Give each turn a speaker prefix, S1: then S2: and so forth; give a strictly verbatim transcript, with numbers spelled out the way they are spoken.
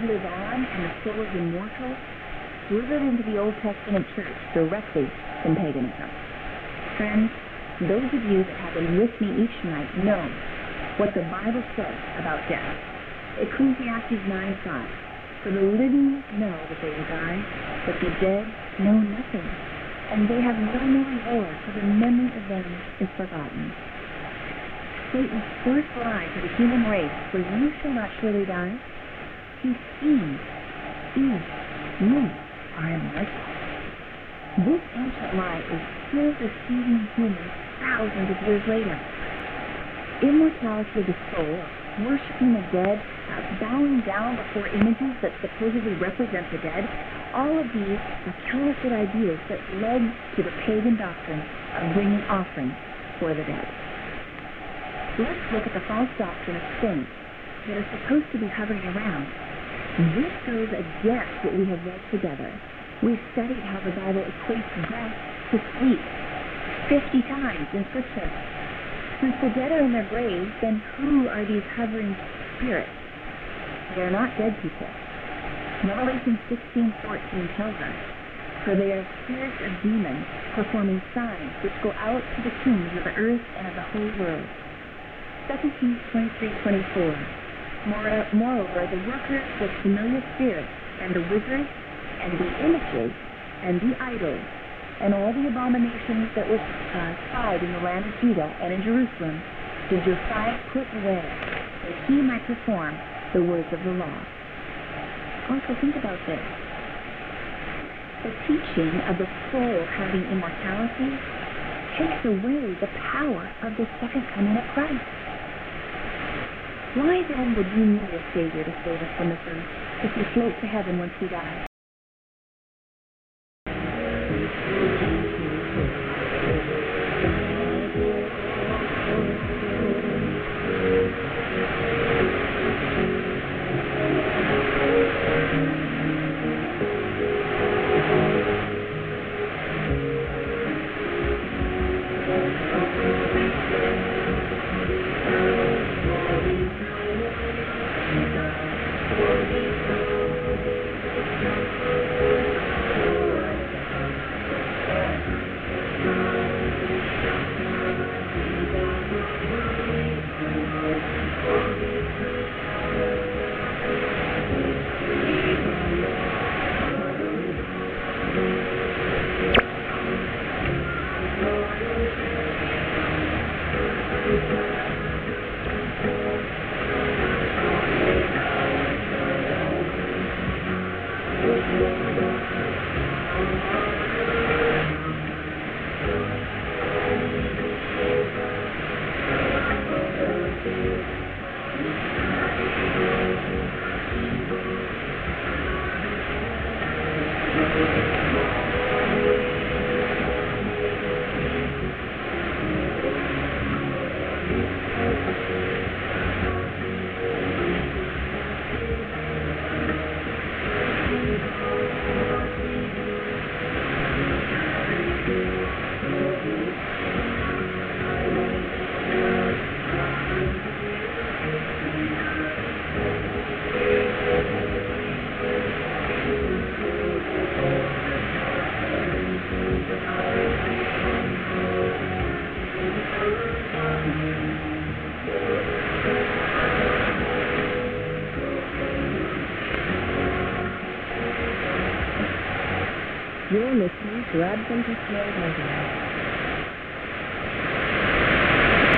S1: live on and the soul is immortal, rooted into the Old Testament church directly from paganism. Friends, those of you that have been with me each night know what the Bible says about death. Ecclesiastes nine five. For the living know that they will die, but the dead know nothing, and they have no more reward, for the memory of them is forgotten. Satan's first lie to the human race was, "You shall not surely die." He schemed, "Eve, you are immortal." This ancient lie is still deceiving humans thousands of years later. Immortality of the soul, worshiping the dead, uh, bowing down before images that supposedly represent the dead, all of these are counterfeit ideas that led to the pagan doctrine of bringing offerings for the dead. Let's look at the false doctrine of saints that are supposed to be hovering around. This goes against what we have read together. We've studied how the Bible equates death to sleep fifty times in Scripture. Since the dead are in their graves, then who are these hovering spirits? They are not dead people. Revelation sixteen fourteen tells us, "For they are spirits of demons, performing signs which go out to the kings of the earth and of the whole world." Second Kings twenty-three twenty-four. Moreover, the workers with familiar spirits, and the wizards, and the images, and the idols, and all the abominations that were uh, spied in the land of Judah and in Jerusalem, did Josiah put away, that he might perform the words of the law. Also think about this. The teaching of the soul having immortality takes away the power of the second coming of Christ. Why then would we need a Savior to save us from this earth if we float to heaven once we die? You're listening to Adventist World Radio.